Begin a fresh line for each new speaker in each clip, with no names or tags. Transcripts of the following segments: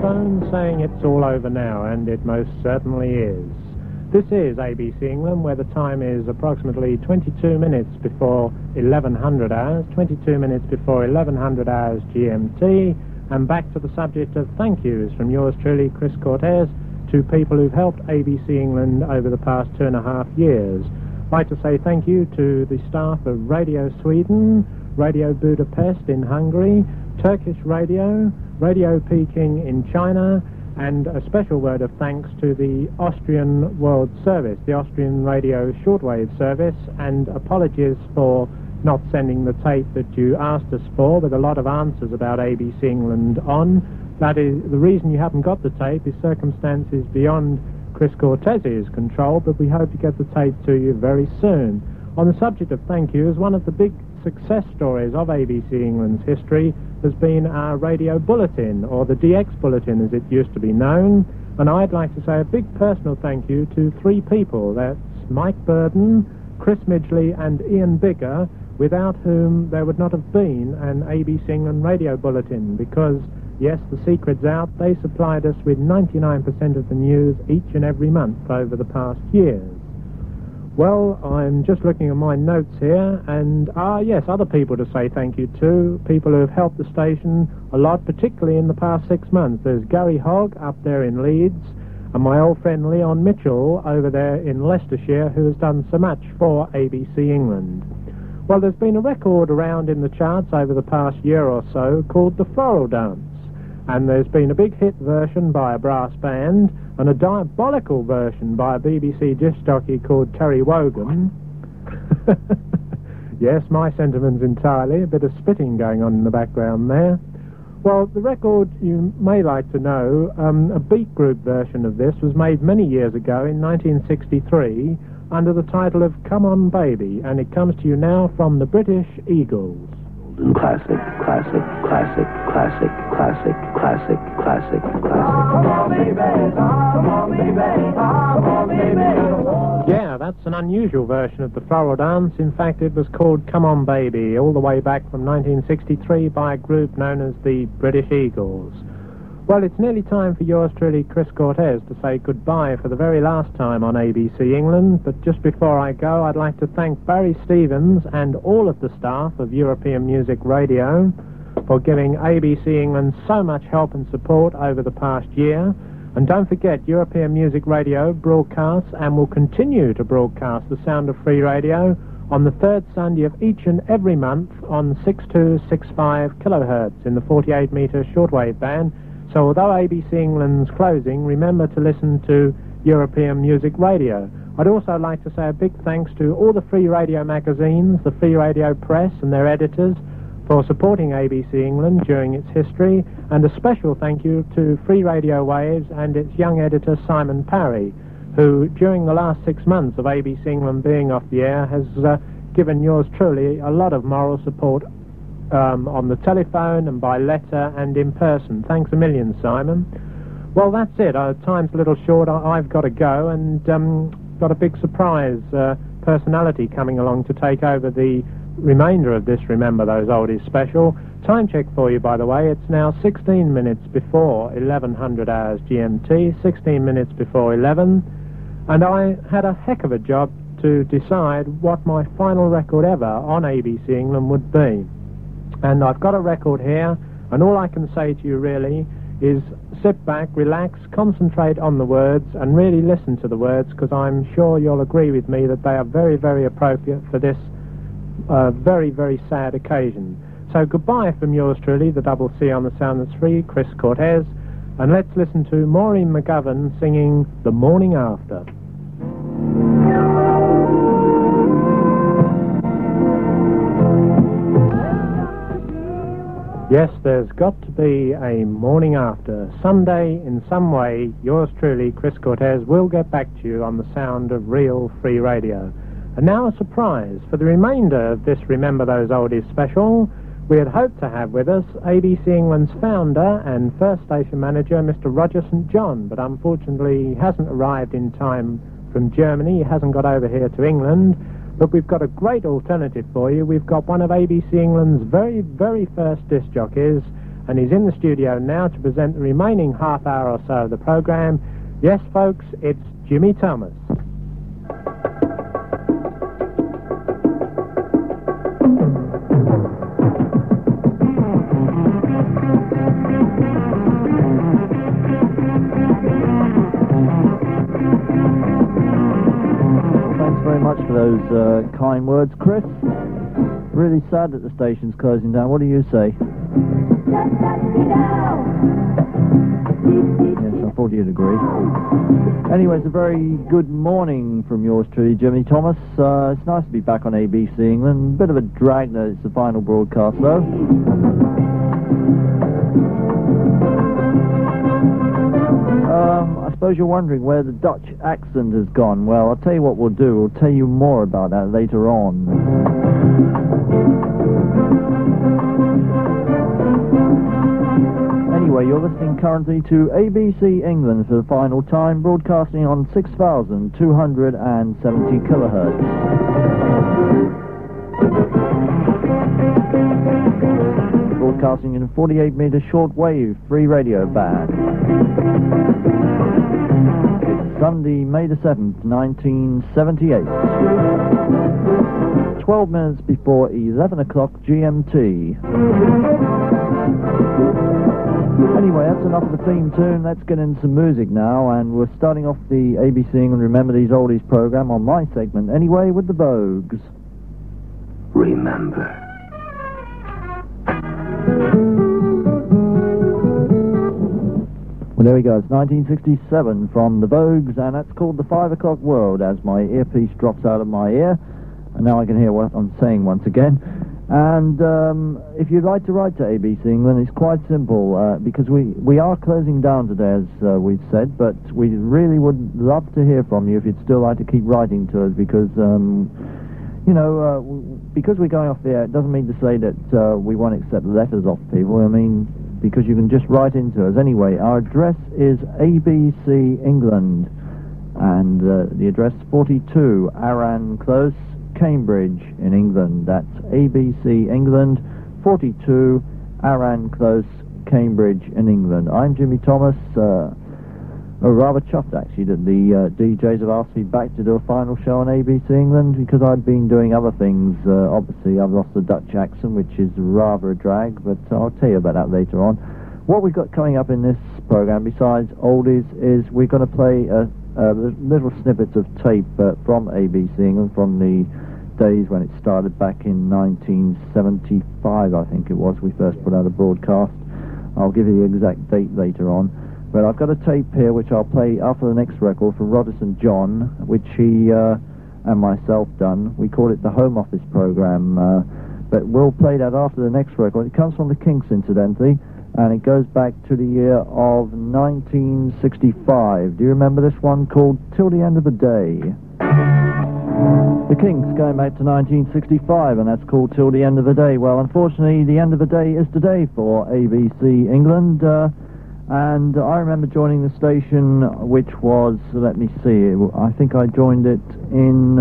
telephone saying it's all over now, and it most certainly is. This is ABC England, where the time is approximately 22 minutes before 1100 hours, 22 minutes before 1100 hours GMT, and back to the subject of thank yous from yours truly, Chris Cortez, to people who've helped ABC England over the past 2.5 years. I'd like to say thank you to the staff of Radio Sweden, Radio Budapest in Hungary, Turkish Radio, Radio Peking in China, and a special word of thanks to the Austrian World Service, the Austrian Radio Shortwave Service, and apologies for not sending the tape that you asked us for, with a lot of answers about ABC England on. That is, the reason you haven't got the tape is circumstances beyond Chris Cortez's control, but we hope to get the tape to you very soon. On the subject of thank yous, one of the big success stories of ABC England's history has been our radio bulletin, or the DX bulletin as it used to be known, and I'd like to say a big personal thank you to 3 people. That's Mike Burden, Chris Midgley and Ian Bigger, without whom there would not have been an ABC England radio bulletin, because yes, the secret's out, they supplied us with 99% of the news each and every month over the past years. Well, I'm just looking at my notes here, and yes, other people to say thank you to, people who have helped the station a lot, particularly in the past 6 months. There's Gary Hogg up there in Leeds, and my old friend Leon Mitchell over there in Leicestershire, who has done so much for ABC England. Well, there's been a record around in the charts over the past year or so called The Floral Dance, and there's been a big hit version by a brass band and a diabolical version by a BBC disc jockey called Terry Wogan. Yes, my sentiments entirely, a bit of spitting going on in the background there. Well, the record, you may like to know, a beat group version of this was made many years ago in 1963 under the title of Come On Baby, and it comes to you now from the British Eagles.
Classic, classic, classic, classic, classic, classic, classic, classic. Come on, baby, come on, baby, come on, baby.
Yeah, that's an unusual version of the Floral Dance. In fact, it was called Come On Baby, all the way back from 1963 by a group known as the British Eagles. Well, it's nearly time for yours truly, Chris Cortez, to say goodbye for the very last time on ABC England, but just before I go, I'd like to thank Barry Stevens and all of the staff of European Music Radio for giving ABC England so much help and support over the past year. And don't forget, European Music Radio broadcasts and will continue to broadcast the Sound of Free Radio on the 3rd Sunday of each and every month on 6265 kilohertz in the 48-meter shortwave band. So although ABC England's closing, remember to listen to European Music Radio. I'd also like to say a big thanks to all the free radio magazines, the Free Radio Press and their editors for supporting ABC England during its history, and a special thank you to Free Radio Waves and its young editor Simon Parry, who during the last 6 months of ABC England being off the air has given yours truly a lot of moral support on the telephone and by letter and in person. Thanks a million, Simon. Well, that's it. Time's a little short. I've got to go, and got a big surprise personality coming along to take over the remainder of this Remember Those Oldies special. Time check for you, by the way. It's now 16 minutes before 1100 hours GMT, 16 minutes before 11, and I had a heck of a job to decide what my final record ever on ABC England would be. And I've got a record here, and all I can say to you really is sit back, relax, concentrate on the words, and really listen to the words, because I'm sure you'll agree with me that they are very, very appropriate for this very, very sad occasion. So goodbye from yours truly, the double C on the Sound That's Free, Chris Cortez, and let's listen to Maureen McGovern singing The Morning After. Yes, there's got to be a morning after. Someday, in some way, yours truly, Chris Cortez, will get back to you on the sound of real free radio. And now a surprise. For the remainder of this Remember Those Oldies special, we had hoped to have with us ABC England's founder and first station manager, Mr. Roger St. John, but unfortunately he hasn't arrived in time from Germany. He hasn't got over here to England. But we've got a great alternative for you. We've got one of ABC England's very, very first disc jockeys, and he's in the studio now to present the remaining half hour or so of the program. Yes, folks, it's Jimmy Thomas.
Thanks very much for those kind words, Chris. Really sad that the station's closing down. What do you say? Yes, I thought you'd agree. Anyway, it's a very good morning from yours truly, Jimmy Thomas. It's nice to be back on ABC England. Bit of a drag that it's the final broadcast, though. I suppose you're wondering where the Dutch accent has gone. Well, I'll tell you what we'll do. We'll tell you more about that later on. Anyway, you're listening currently to ABC England for the final time, broadcasting on 6,270 kilohertz. Broadcasting in a 48-meter shortwave free radio band. It's Sunday, May the 7th, 1978. 12 minutes before 11 o'clock GMT. Anyway, that's enough of the theme tune. Let's get into some music now, and we're starting off the ABC England Remember These Oldies program on my segment anyway with the Vogues.
Remember.
Well, there we go. It's 1967 from the Vogues, and that's called The 5 O'Clock World, as my earpiece drops out of my ear, and now I can hear what I'm saying once again. And if you'd like to write to ABC England, it's quite simple, because we are closing down today, as we've said, but we really would love to hear from you if you'd still like to keep writing to us, because, because we're going off the air, it doesn't mean to say that we won't accept letters off people. I mean, because you can just write into us. Anyway, our address is ABC England, and the address 42 Arran Close, Cambridge in England. That's ABC England, 42 Arran Close, Cambridge in England. I'm Jimmy Thomas. Rather chuffed actually that the DJs have asked me back to do a final show on ABC England, because I've been doing other things. Obviously I've lost the Dutch accent, which is rather a drag, but I'll tell you about that later on. What we've got coming up in this program besides oldies is we're going to play little snippets of tape from ABC England from the days when it started back in 1975, I think it was. We first put out a broadcast. I'll give you the exact date later on. But I've got a tape here which I'll play after the next record from Rogers and John, which he and myself done. We call it the Home Office program, but we'll play that after the next record. It comes from the Kinks, incidentally, and it goes back to the year of 1965. Do you remember this one, called Till the End of the Day? The Kinks going back to 1965, and that's called Till the End of the Day. Well, unfortunately, the end of the day is today for ABC England. And I remember joining the station, which was, let me see, I think I joined it in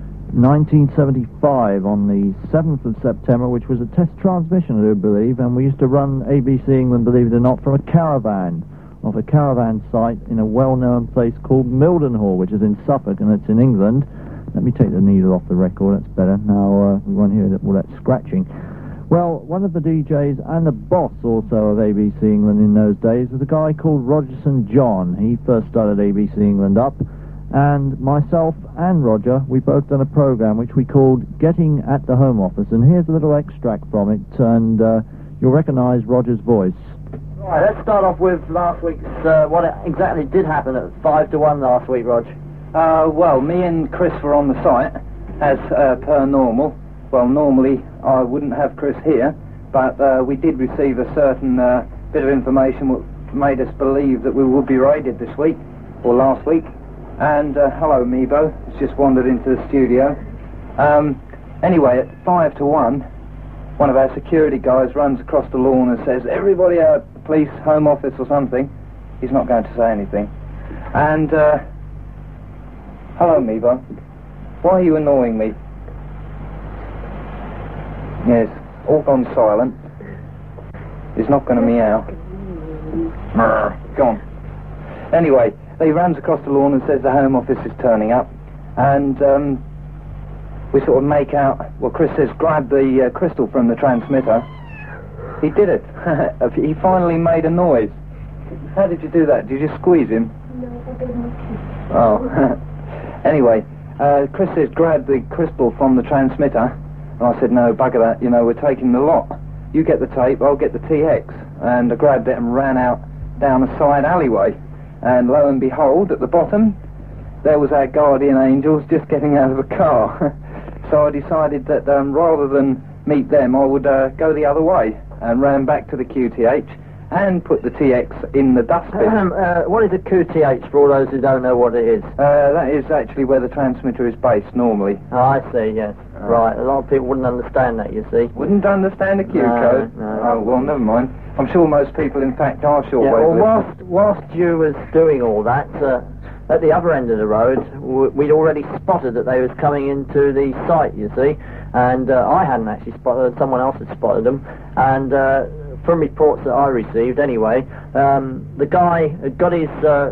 1975 on the 7th of September, which was a test transmission, I do believe, and we used to run ABC England, believe it or not, from a caravan, off a caravan site in a well-known place called Mildenhall, which is in Suffolk, and it's in England. Let me take the needle off the record, that's better. Now we won't hear all that scratching. Well, one of the DJs and the boss also of ABC England in those days was a guy called Rogers and John. He first started ABC England up, and myself and Roger, we both done a program which we called Getting at the Home Office, and here's a little extract from it, and you'll recognise Roger's voice.
Right, let's start off with last week's, what exactly did happen at 5 to 1 last week, Rog.
Well, me and Chris were on the site, as per normal. Well, normally I wouldn't have Chris here, but we did receive a certain bit of information which made us believe that we would be raided this week, or last week. And hello, Meebo, it's just wandered into the studio. Anyway, at 5 to 1, one of our security guys runs across the lawn and says, "Everybody out, police, home office or something." He's not going to say anything. And, hello, Meebo, why are you annoying me? Yes, all gone silent. He's not going to meow. Go on. Anyway, he runs across the lawn and says the Home Office is turning up, and we sort of make out, well, Chris says, grab the crystal from the transmitter. He did it. He finally made a noise. How did you do that? Did you just squeeze him?
No, I didn't.
Oh. Anyway, Chris says, grab the crystal from the transmitter. And I said, no, bugger that, you know, we're taking the lot. You get the tape, I'll get the TX. And I grabbed it and ran out down a side alleyway. And lo and behold, at the bottom, there was our guardian angels just getting out of a car. So I decided that rather than meet them, I would go the other way and ran back to the QTH and put the TX in the dustbin.
What is a QTH for all those who don't know what it is?
That is actually where the transmitter is based normally.
Oh, I see, yes. Right, a lot of people wouldn't understand that, you see.
Wouldn't understand the Q code?
No.
Oh, well, never mind. I'm sure most people, in fact, are
Yeah,
shortwave
well,
listeners.
whilst you was doing all that, at the other end of the road, we'd already spotted that they was coming into the site, you see, and I hadn't actually spotted them, someone else had spotted them, and from reports that I received anyway, the guy had got his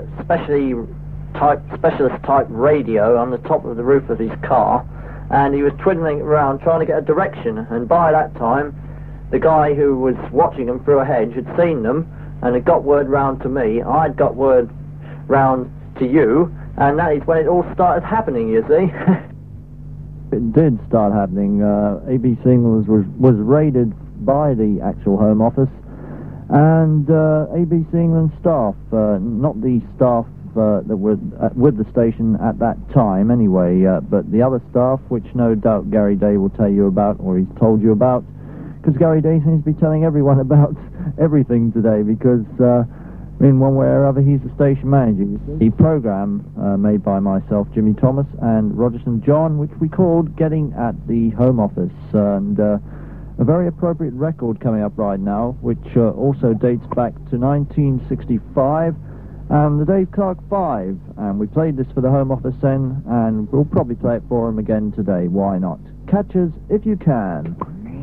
specialist type radio on the top of the roof of his car, and he was twiddling it around trying to get a direction, and by that time the guy who was watching them through a hedge had seen them and had got word round to me. I'd got word round to you, and that is when it all started happening, you see.
It did start happening. ABC England was raided by the actual Home Office, and ABC England staff, not the staff that were with the station at that time anyway, but the other staff, which no doubt Gary Day will tell you about, or he's told you about, because Gary Day seems to be telling everyone about everything today, because in one way or other he's the station manager. The program made by myself, Jimmy Thomas, and Rogerson John, which we called Getting at the Home Office, and a very appropriate record coming up right now, which also dates back to 1965, and the Dave Clark 5, and we played this for the Home Office then, and we'll probably play it for him again today. Why not? Catch Us If You Can.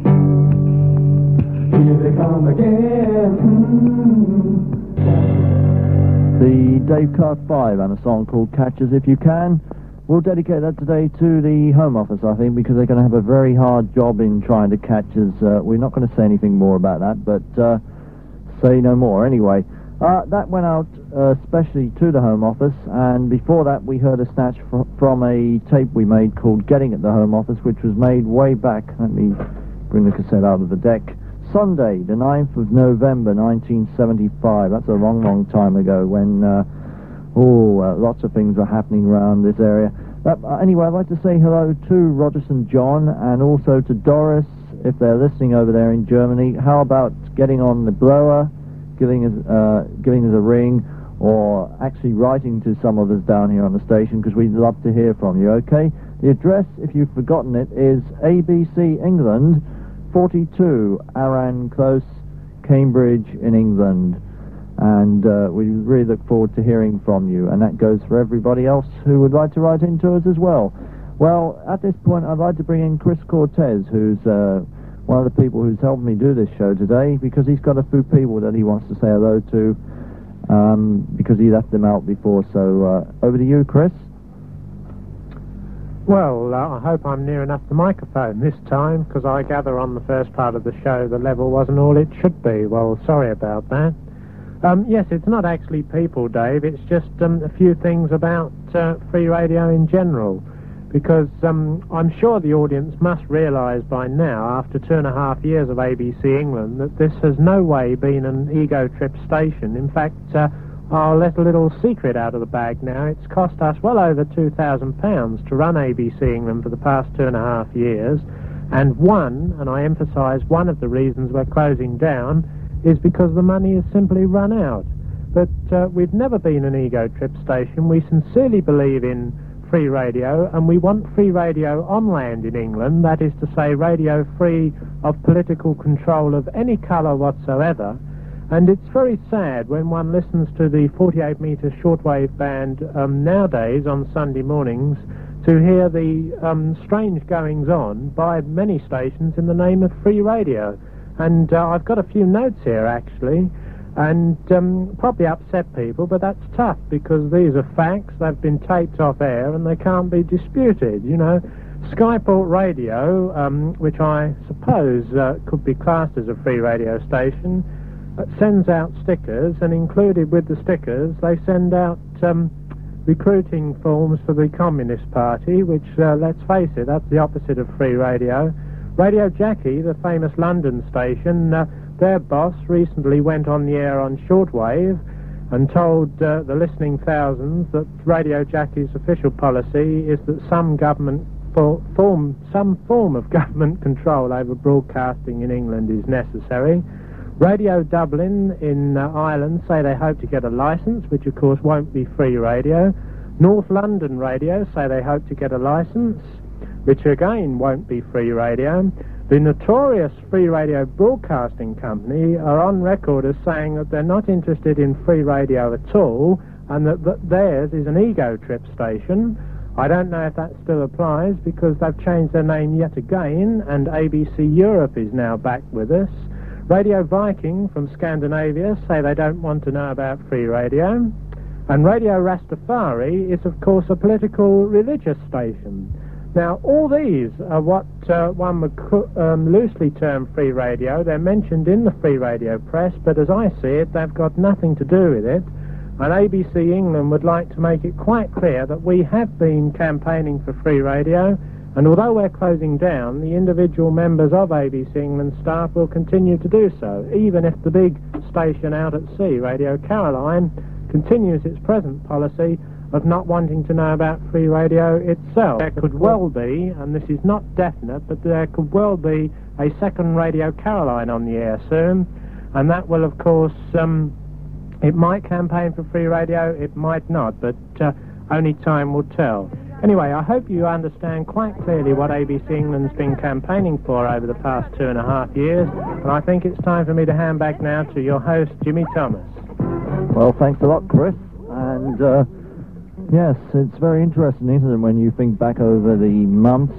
Here they come again.
The Dave Clark 5 and a song called Catch Us If You Can. We'll dedicate that today to the Home Office, I think, because they're going to have a very hard job in trying to catch us. We're not going to say anything more about that, but say no more anyway. That went out especially to the Home Office, and before that we heard a snatch from a tape we made called Getting at the Home Office, which was made way back, let me bring the cassette out of the deck, Sunday, the 9th of November, 1975. That's a long, long time ago when, lots of things were happening around this area. Anyway, I'd like to say hello to Rogerson John and also to Doris, if they're listening over there in Germany. How about getting on the blower, giving us a ring, or actually writing to some of us down here on the station, because we'd love to hear from you, okay? The address, if you've forgotten it, is ABC England, 42 Arran Close, Cambridge in England, and we really look forward to hearing from you, and that goes for everybody else who would like to write into us as well. Well, at this point I'd like to bring in Chris Cortez, who's one of the people who's helped me do this show today, because he's got a few people that he wants to say hello to, because he left them out before. So over to you, Chris.
Well, I hope I'm near enough the microphone this time, because I gather on the first part of the show the level wasn't all it should be. Well, sorry about that. Yes, it's not actually people, Dave. It's just a few things about free radio in general, because I'm sure the audience must realise by now, after 2.5 years of ABC England, that this has no way been an ego trip station. In fact, I'll let a little secret out of the bag now. It's cost us well over £2,000 to run ABC England for the past 2.5 years, and I emphasise one of the reasons we're closing down is because the money has simply run out. But we've never been an ego trip station. We sincerely believe in free radio, and we want free radio on land in England, that is to say radio free of political control of any colour whatsoever. And it's very sad when one listens to the 48-metre shortwave band nowadays on Sunday mornings to hear the strange goings-on by many stations in the name of free radio. And I've got a few notes here, actually, and probably upset people, but that's tough, because these are facts. They've been taped off air, and they can't be disputed, you know. Skyport Radio, which I suppose could be classed as a free radio station, sends out stickers, and included with the stickers, they send out recruiting forms for the Communist Party, which, let's face it, that's the opposite of free radio. Radio Jackie, the famous London station, their boss recently went on the air on shortwave and told the listening thousands that Radio Jackie's official policy is that some form of government control over broadcasting in England is necessary. Radio Dublin in Ireland say they hope to get a licence, which of course won't be free radio. North London Radio say they hope to get a licence, which again won't be free radio. The notorious Free Radio Broadcasting Company are on record as saying that they're not interested in free radio at all, and that theirs is an ego trip station. I don't know if that still applies, because they've changed their name yet again, and ABC Europe is now back with us. Radio Viking from Scandinavia say they don't want to know about free radio. And Radio Rastafari is, of course, a political religious station. Now, all these are what one would loosely term free radio. They're mentioned in the free radio press, but as I see it, they've got nothing to do with it. And ABC England would like to make it quite clear that we have been campaigning for free radio, and although we're closing down, the individual members of ABC England staff will continue to do so, even if the big station out at sea, Radio Caroline, continues its present policy of not wanting to know about free radio itself. There could well be, and this is not definite, but there could well be a second Radio Caroline on the air soon, and that will, of course, it might campaign for free radio, it might not, but only time will tell. Anyway, I hope you understand quite clearly what ABC England's been campaigning for over the past 2.5 years, and I think it's time for me to hand back now to your host, Jimmy Thomas.
Well, thanks a lot, Chris. And, yes, it's very interesting, isn't it, when you think back over the months.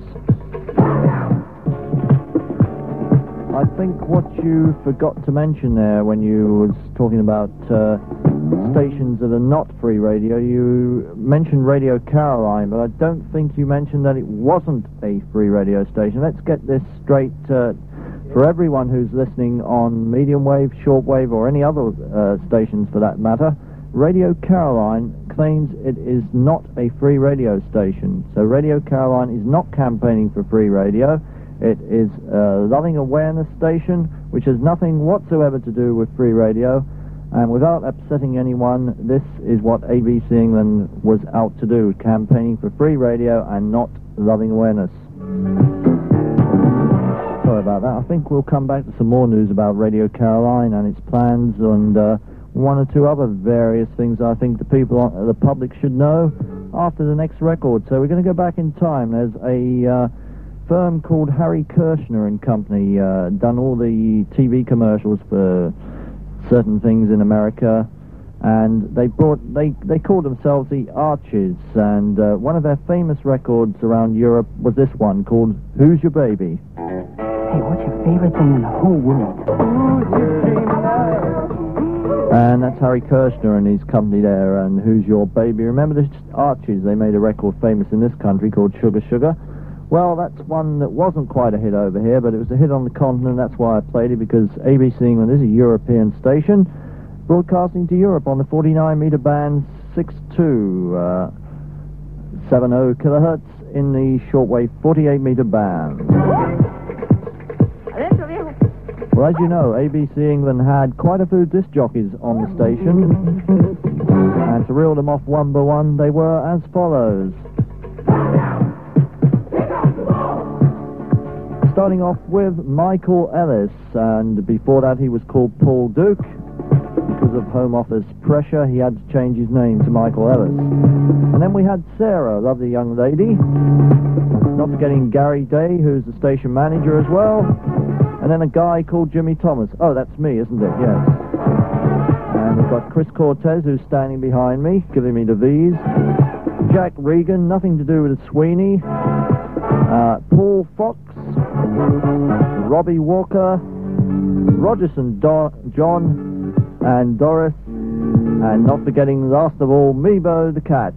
I think what you forgot to mention there when you was talking about stations that are not free radio, you mentioned Radio Caroline, but I don't think you mentioned that it wasn't a free radio station. Let's get this straight for everyone who's listening on medium wave, short wave, or any other stations for that matter. Radio Caroline claims it is not a free radio station. So Radio Caroline is not campaigning for free radio. It is a loving awareness station, which has nothing whatsoever to do with free radio. And without upsetting anyone, this is what ABC England was out to do, campaigning for free radio and not loving awareness. Sorry about that. I think we'll come back to some more news about Radio Caroline and its plans, and one or two other various things I think the public should know after the next record. So we're going to go back in time. There's a firm called Harry Kirshner and Company, done all the TV commercials for certain things in America, and they called themselves the Arches, and one of their famous records around Europe was this one called Who's Your Baby?
Hey, what's your favorite thing in the whole world?
And that's Harry Kirshner and his company there, and Who's Your Baby? Remember the Arches? They made a record famous in this country called Sugar Sugar. Well, that's one that wasn't quite a hit over here, but it was a hit on the continent. That's why I played it, because ABC England is a European station, broadcasting to Europe on the 49-meter band 6270 kilohertz in the shortwave 48-meter band. Well, as you know, ABC England had quite a few disc jockeys on the station, and to reel them off one by one, they were as follows. Starting off with Michael Ellis, and before that he was called Paul Duke. Because of Home Office pressure, he had to change his name to Michael Ellis. And then we had Sarah, a lovely young lady. Not forgetting Gary Day, who's the station manager as well. And then a guy called Jimmy Thomas. Oh, that's me, isn't it? Yes. And we've got Chris Cortez, who's standing behind me, giving me the V's. Jack Regan, nothing to do with Sweeney. Paul Fox, Robbie Walker, Rogerson, John, and Doris, and not forgetting, last of all, Meebo the cat.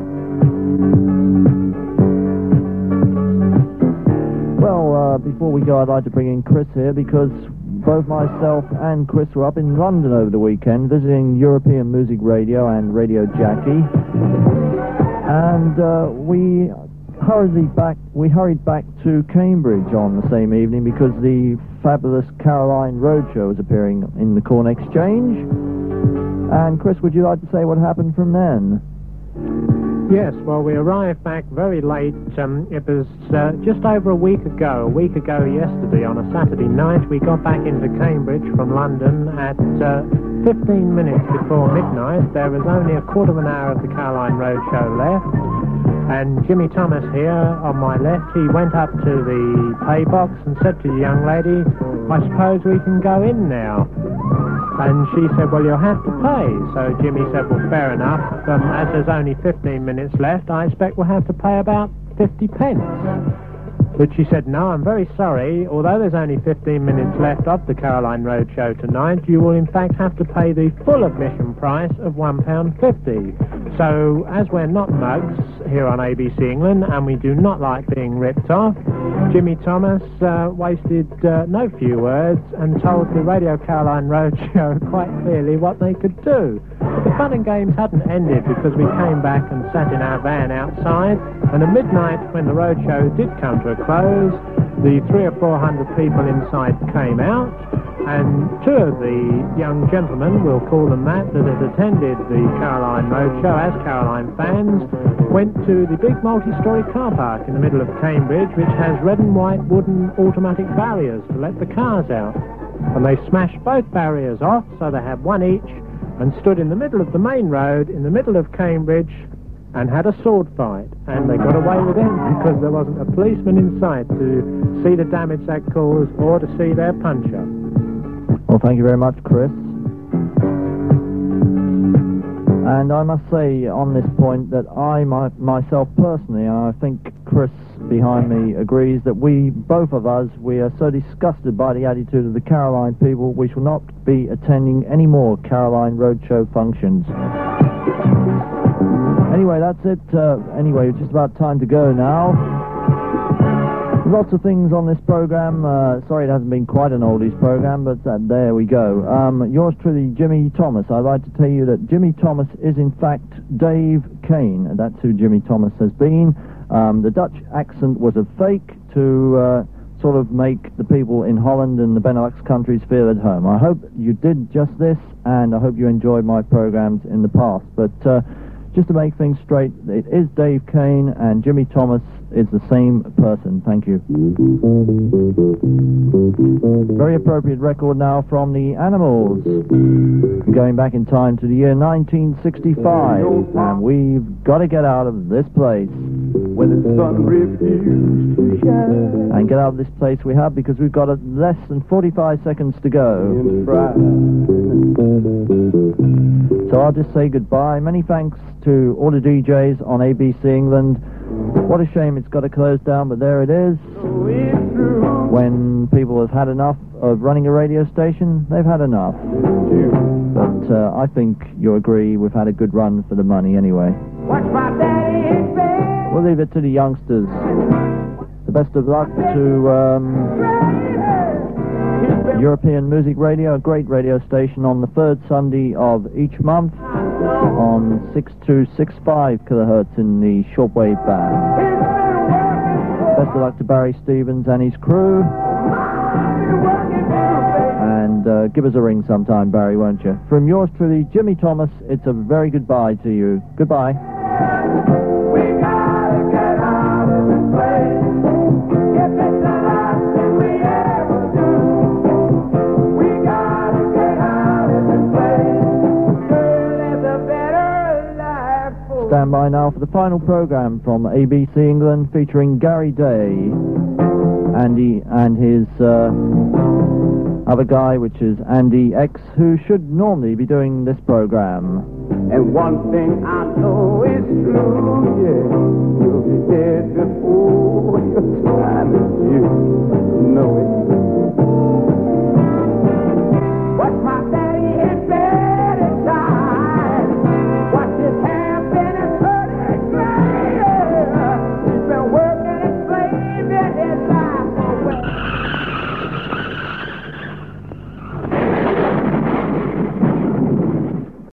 Well, before we go, I'd like to bring in Chris here because both myself and Chris were up in London over the weekend visiting European Music Radio and Radio Jackie, and we hurried back to Cambridge on the same evening because the fabulous Caroline Roadshow was appearing in the Corn Exchange. And Chris, would you like to say what happened from then?
Yes, well, we arrived back very late. It was just over a week ago yesterday, on a Saturday night. We got back into Cambridge from London at 15 minutes before midnight. There was only a quarter of an hour of the Caroline Roadshow left. And Jimmy Thomas here on my left, he went up to the pay box and said to the young lady, "I suppose we can go in now." And she said, "Well, you'll have to pay." So Jimmy said, "Well, fair enough. As there's only 15 minutes left, I expect we'll have to pay about 50 pence. But she said, "No, I'm very sorry. Although there's only 15 minutes left of the Caroline Roadshow tonight, you will in fact have to pay the full admission price of £1.50. So, as we're not mugs here on ABC England, and we do not like being ripped off, Jimmy Thomas wasted no few words and told the Radio Caroline Roadshow quite clearly what they could do. But the fun and games hadn't ended because we came back and sat in our van outside, and at midnight, when the roadshow did come to a close, the 300 or 400 people inside came out, and two of the young gentlemen, we'll call them that had attended the Caroline Roadshow as Caroline fans, went to the big multi-storey car park in the middle of Cambridge, which has red and white wooden automatic barriers to let the cars out. And they smashed both barriers off, so they had one each, and stood in the middle of the main road, in the middle of Cambridge, and had a sword fight. And they got away with it because there wasn't a policeman in sight to see the damage that caused or to see their punch-up.
Well, thank you very much, Chris. And I must say on this point that myself personally, I think Chris behind me agrees that both of us, we are so disgusted by the attitude of the Caroline people, we shall not be attending any more Caroline Roadshow functions. Anyway, that's it. Anyway, it's just about time to go now. Lots of things on this program. Sorry it hasn't been quite an oldies program, but there we go. Yours truly, Jimmy Thomas. I'd like to tell you that Jimmy Thomas is in fact Dave Kane. That's who Jimmy Thomas has been. The Dutch accent was a fake to sort of make the people in Holland and the Benelux countries feel at home. I hope you did just this, and I hope you enjoyed my programs in the past. But just to make things straight, it is Dave Kane, and Jimmy Thomas is the same person. Thank you. Very appropriate record now from the Animals. Going back in time to the year 1965, and we've got to get out of this place.
When the sun refused to shine.
And get out of this place we have, because we've got less than 45 seconds to go. So I'll just say goodbye. Many thanks to all the DJs on ABC England. What a shame it's got to close down, but there it is. When people have had enough of running a radio station, they've had enough. But I think you'll agree we've had a good run for the money anyway. We'll leave it to the youngsters. The best of luck to European Music Radio, a great radio station on the third Sunday of each month on 6265 kilohertz in the shortwave band. Best of luck to Barry Stevens and his crew. And give us a ring sometime, Barry, won't you? From yours truly, Jimmy Thomas, it's a very goodbye to you. Goodbye. Stand by now for the final program from ABC England, featuring Gary Day, Andy and his other guy, which is Andy X, who should normally be doing this program.
And one thing I know is true, yeah, you'll be dead before your time is due.